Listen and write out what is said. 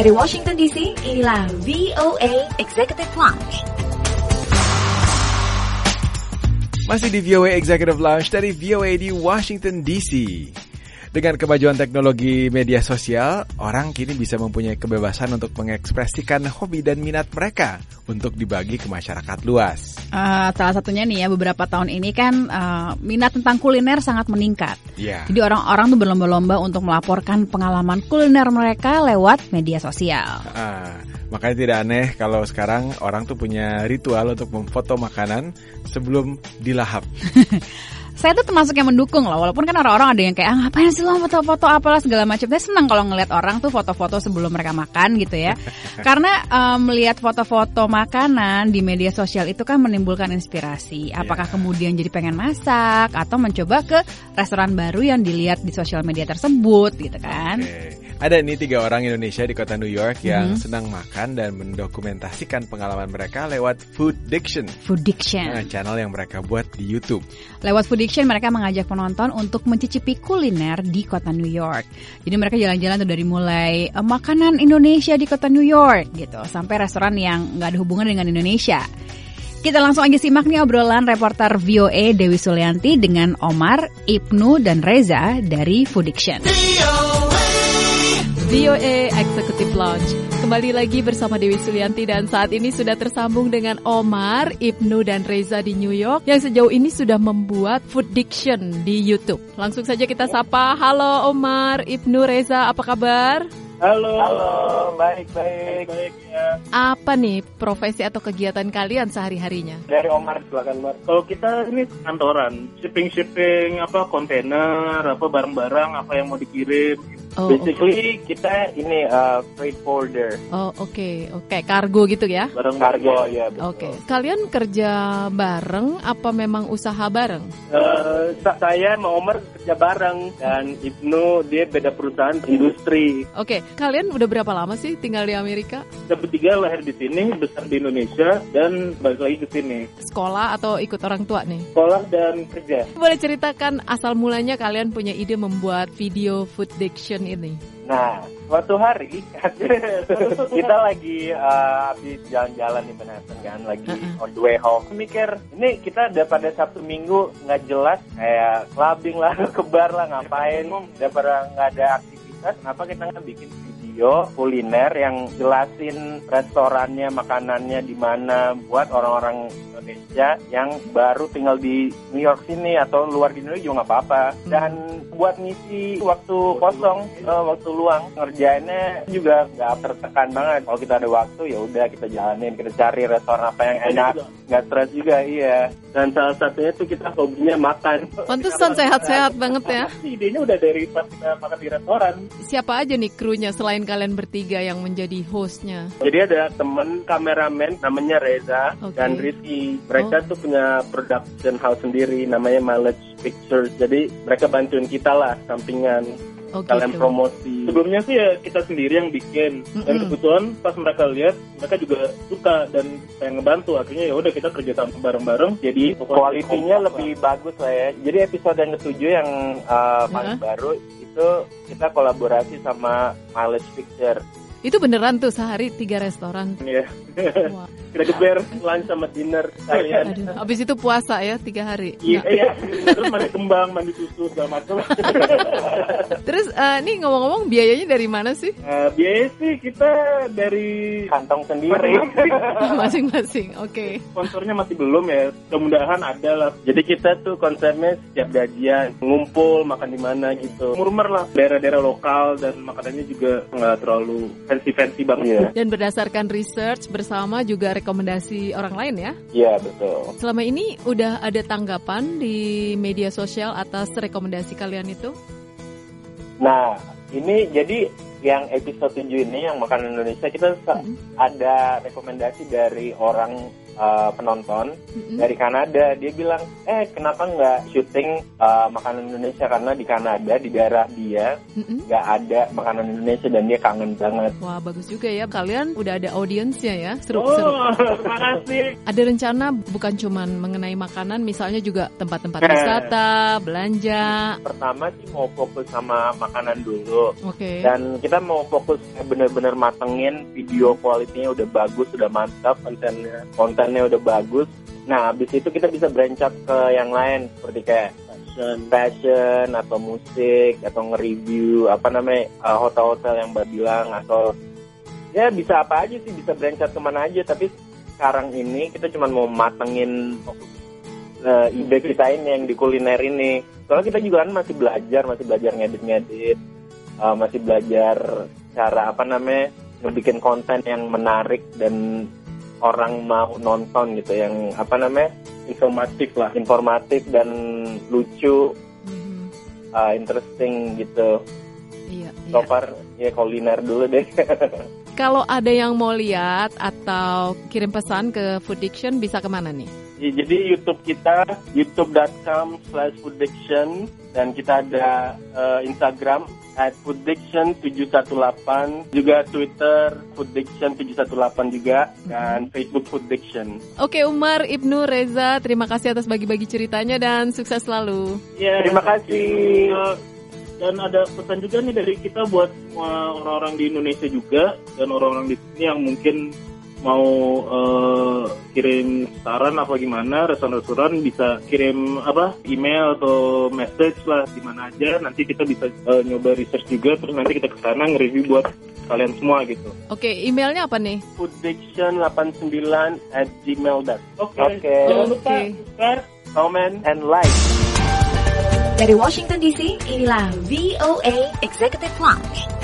Dari Washington DC, inilah VOA Executive Lounge. Masih di VOA Executive Lounge dari VOA di Washington DC. Dengan kemajuan teknologi media sosial, orang kini bisa mempunyai kebebasan untuk mengekspresikan hobi dan minat mereka untuk dibagi ke masyarakat luas. Salah satunya nih ya, beberapa tahun ini kan minat tentang kuliner sangat meningkat. Yeah. Jadi orang-orang tuh berlomba-lomba untuk melaporkan pengalaman kuliner mereka lewat media sosial. Makanya tidak aneh kalau sekarang orang tuh punya ritual untuk memfoto makanan sebelum dilahap. Saya tuh termasuk yang mendukung loh, walaupun kan orang-orang ada yang kayak ngapain sih lo foto-foto apalah segala macam. Saya senang kalau ngeliat orang tuh foto-foto sebelum mereka makan gitu ya. Karena melihat foto-foto makanan di media sosial itu kan menimbulkan inspirasi. Apakah kemudian jadi pengen masak atau mencoba ke restoran baru yang dilihat di sosial media tersebut gitu kan. Ada nih 3 orang Indonesia di kota New York yang senang makan dan mendokumentasikan pengalaman mereka lewat Food Diction. Food Diction. Channel yang mereka buat di YouTube. Lewat Food Diction mereka mengajak penonton untuk mencicipi kuliner di kota New York. Jadi mereka jalan-jalan tuh dari mulai makanan Indonesia di kota New York gitu sampai restoran yang nggak ada hubungan dengan Indonesia. Kita langsung aja simak nih obrolan reporter VOA Dewi Sulianti dengan Omar, Ibnu, dan Reza dari Food Diction. VOA Executive Lounge. Kembali lagi bersama Dewi Sulianti dan saat ini sudah tersambung dengan Omar, Ibnu, dan Reza di New York yang sejauh ini sudah membuat Food Diction di YouTube. Langsung saja kita sapa. Halo Omar, Ibnu, Reza, apa kabar? Halo, baik ya. Apa nih profesi atau kegiatan kalian sehari-harinya? Dari Omar, silakan Mar. Kalau kita ini kantoran, shipping kontainer, barang-barang apa yang mau dikirim. Basically kita ini freight forwarder. Oke, kargo gitu ya? Barang kargo ya. Oke. Kalian kerja bareng apa memang usaha bareng? Saya sama Omar kerja bareng dan Ibnu dia beda perusahaan industri. Oke, kalian udah berapa lama sih tinggal di Amerika? Kita bertiga lahir di sini, besar di Indonesia dan balik lagi ke sini. Sekolah atau ikut orang tua nih? Sekolah dan kerja. Boleh ceritakan asal mulanya kalian punya ide membuat video Food Diction ini? Nah, suatu hari kita lagi habis jalan-jalan di Manhattan kan, lagi on the way home. Mikir, ini kita daripada Sabtu Minggu nggak jelas, kayak clubbing lah, ke bar lah, ngapain, daripada nggak ada aktivitas, kenapa kita nggak bikin video kuliner yang jelasin restorannya, makanannya di mana buat orang-orang Indonesia yang baru tinggal di New York sini atau luar di Indonesia juga nggak apa-apa. Dan buat ngisi waktu kosong, waktu luang, ngerjainnya juga nggak tertekan banget. Kalau kita ada waktu ya udah kita jalanin, kita cari restoran apa yang enak, nggak stres juga, iya. Dan salah satunya tuh kita hobinya makan. Pantesan sehat-sehat banget ya. Idenya udah dari pas kita makan di restoran. Siapa aja nih krunya selain kalian bertiga yang menjadi hostnya? Jadi ada temen kameramen namanya Reza dan Rizky. Mereka tuh punya production house sendiri namanya Mileage Pictures. Jadi mereka bantuin kita lah sampingan. Kalian promosi. Sebelumnya sih ya kita sendiri yang bikin. Dan kebetulan pas mereka lihat, mereka juga suka dan saya ngebantu. Akhirnya ya udah kita kerja sama bareng-bareng. Jadi kualitinya lebih bagus lah ya. Jadi episode yang ke-7 yang paling baru itu kita kolaborasi sama Mileage Picture. Itu beneran tuh sehari 3 restoran? Iya. Wow. Kita geber lunch sama dinner kalian. Habis itu puasa ya 3 hari? Iya. Terus mandi kembang, mandi susu, segala macam. Terus nih ngomong-ngomong biayanya dari mana sih? Biaya sih kita dari kantong sendiri. Masing-masing, oke. Sponsornya masih belum ya. Mudah-mudahan ada lah. Jadi kita tuh konsepnya setiap gajian ngumpul makan di mana gitu. Murmer lah daerah-daerah lokal dan makanannya juga nggak terlalu fancy banget ya. Dan berdasarkan research bersama juga rekomendasi orang lain ya? Iya, betul. Selama ini udah ada tanggapan di media sosial atas rekomendasi kalian itu? Nah, ini jadi yang episode 7 ini yang makanan Indonesia kita ada rekomendasi dari orang penonton dari Kanada. Dia bilang, kenapa nggak syuting makanan Indonesia, karena di Kanada di daerah dia nggak ada makanan Indonesia dan dia kangen banget. Wah, bagus juga ya, kalian udah ada audiensnya ya. Seru. Terima kasih. Ada rencana bukan cuman mengenai makanan, misalnya juga tempat-tempat wisata, belanja. Pertama sih mau fokus sama makanan dulu. Oke. Dan kita mau fokus bener-bener matengin video kualitinya udah bagus, udah mantap, kontennya udah bagus. Nah, habis itu kita bisa branch out ke yang lain seperti kayak fashion atau musik atau nge-review hotel-hotel yang Mbak bilang, atau ya bisa apa aja sih, bisa branch out kemana aja. Tapi sekarang ini kita cuma mau matengin ide kita ini yang di kuliner ini. Soalnya kita juga kan masih belajar ngedit-ngedit, masih belajar cara ngebikin konten yang menarik dan orang mau nonton gitu, yang informatif dan lucu, interesting gitu. Iya. So far ya kuliner dulu deh. Kalau ada yang mau lihat atau kirim pesan ke Foodiction bisa kemana nih? Jadi YouTube kita youtube.com/foodiction, dan kita ada Instagram @foodiction718, juga Twitter foodiction718 juga, dan Facebook Foodiction. Oke, Umar, Ibnu, Reza, terima kasih atas bagi-bagi ceritanya dan sukses selalu. Ya, terima kasih. Dan ada pesan juga nih dari kita buat orang-orang di Indonesia juga, dan orang-orang di sini yang mungkin mau kirim saran apa gimana, restoran-restoran bisa kirim email atau message lah di mana aja. Nanti kita bisa nyoba research juga, terus nanti kita kesana nge-review buat kalian semua gitu. Oke, emailnya apa nih? foodiction89@gmail.com. Oke. Jangan lupa subscribe, comment, and like. Dari Washington DC, inilah VOA Executive Lounge.